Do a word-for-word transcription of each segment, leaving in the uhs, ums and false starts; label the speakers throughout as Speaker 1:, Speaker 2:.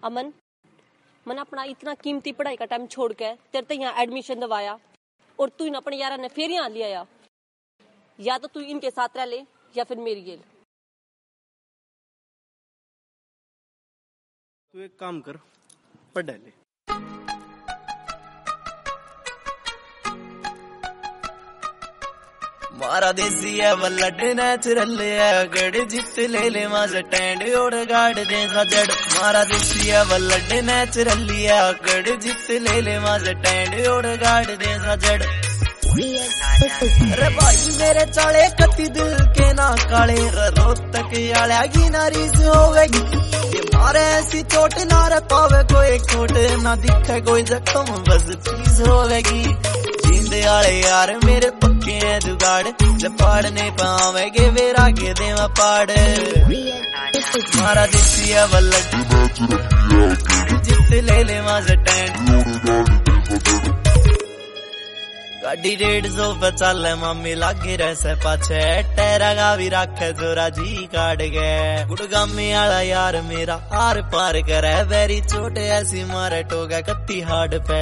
Speaker 1: अमन, मैंने अपना इतना कीमती पढ़ाई का टाइम छोड़ के तेरे तो यहाँ एडमिशन दवाया और तू इन अपने यारा ने फिर यहाँ लिया या, या तो तू इनके साथ रह ले या फिर मेरी गेल।
Speaker 2: तू एक काम कर, पढ़ ले।
Speaker 3: मारा देसी है बल्लड नेचुरल है गड़ जित ले ले मां स्टैंड और गाड़ दे सजड़। मारा देसी है बल्लड नेचुरल है गड़ जित ले ले मां स्टैंड और गाड़ दे सजड़। अरे भाई मेरे चाले कति दिल के ना काले रोहतक आलिया की नारी से होवेगी ये मारे ऐसी चोट ना रे पावे कोई खोट ना दिखे कोई जख्म बस चीज होवेगी। जींदे आले यार मेरे पक्के हैं जुगाड़ जपाड़ नहीं पावेगे वे आगे देवा पाड़। मारा देसी है बल्लड जित ले ले मां स्टैंड गाड़ी डेढ़ सौ पे चल मामी लागे रहे पाछे टेरा का भी रखे जोरा जी काट गए। गुड़गामी आला यार मेरा आर पार करे वेरी चोट ऐसी मारे टोगा कत्ती हाड पे।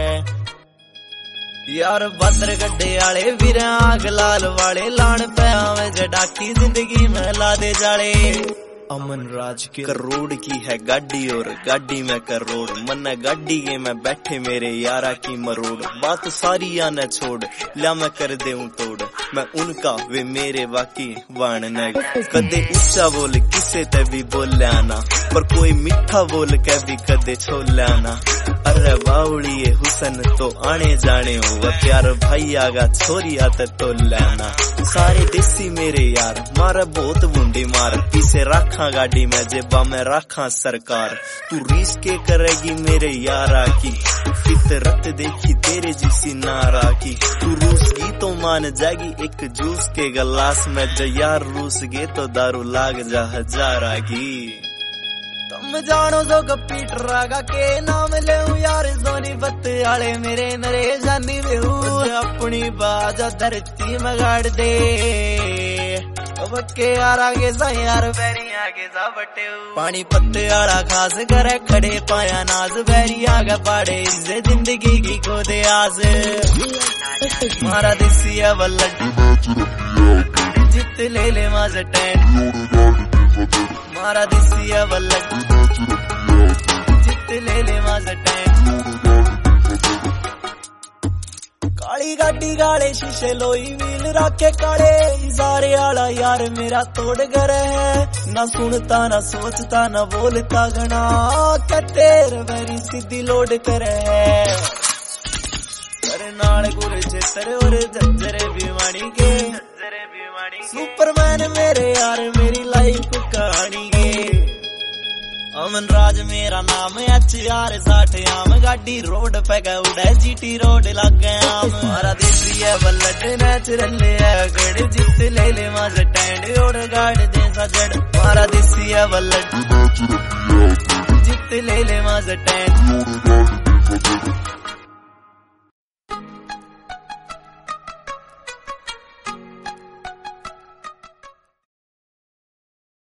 Speaker 3: यार बदर गड्ढे आले वीर आग लाल वाले लान पे आवे जडाकी जिंदगी में ला दे जाले। अमन राज के करोड़ की है गाड़ी और गाड़ी में करोड़ मन गाड़ी के में बैठे मेरे यारा की मरोड़। बात सारी आना छोड़ ला मैं कर दे तोड़ मैं उनका वे मेरे बाकी वाण न कदे ऊंचा बोल किसे ते भी बोल आना पर कोई मीठा बोल के भी कदे छोल आना। अरे बाउड़िए हुसन तो आने जाने हो प्यार भाई आगा छोरी आते तो लाना। सारे देसी मेरे यार मारा बहुत बूंदी मार पीछे रखा गाड़ी में जेबा में रखा सरकार। तू रीस के करेगी मेरे यारा की फितरत देखी तेरे जिसी नारा की। तू रूस गी तो मान जाएगी एक जूस के गिलास में जो यार रूस गे तो दारू लाग जा हजारा की। तुम जानो जो गप्पी ट्रागा के नाम ले यार सोनी बत आले मेरे नरे जानी वेहू अपनी बाजा धरती में गाड़ दे बक्के यार आगे सा यार बैरी आगे सा बटे पानी पत्ते आड़ा खास करे खड़े पाया नाज बैरी आगे पाड़े इसे जिंदगी की को दे आस। मारा देसी है बल्लड जित ले ले मां स्टैंड मारा देसी है बल्लड जित ले ले मां स्टैंड। काली गाड़ी गाले शीशे लोई व्हील रखे काले इजारे आला यार मेरा तोड़ घर है ना सुनता ना सोचता ना बोलता घना कटेर मेरी सीधी लोड करे अरे नाल गुर चित्र और जज्जरे बीमारी के सुपरमैन मेरे यार मेरी लाइफ कहानी के। अमन राज मेरा नाम एच आर साठ आम गाड़ी रोड पे गए उड़े जीटी रोड लग गया। मारा देसी है बल्लड नेचुरल है गड़ जित ले ले मां स्टैंड और गाड़ दे सजड़। मारा देसी है बल्लड जित ले ले मां स्टैंड।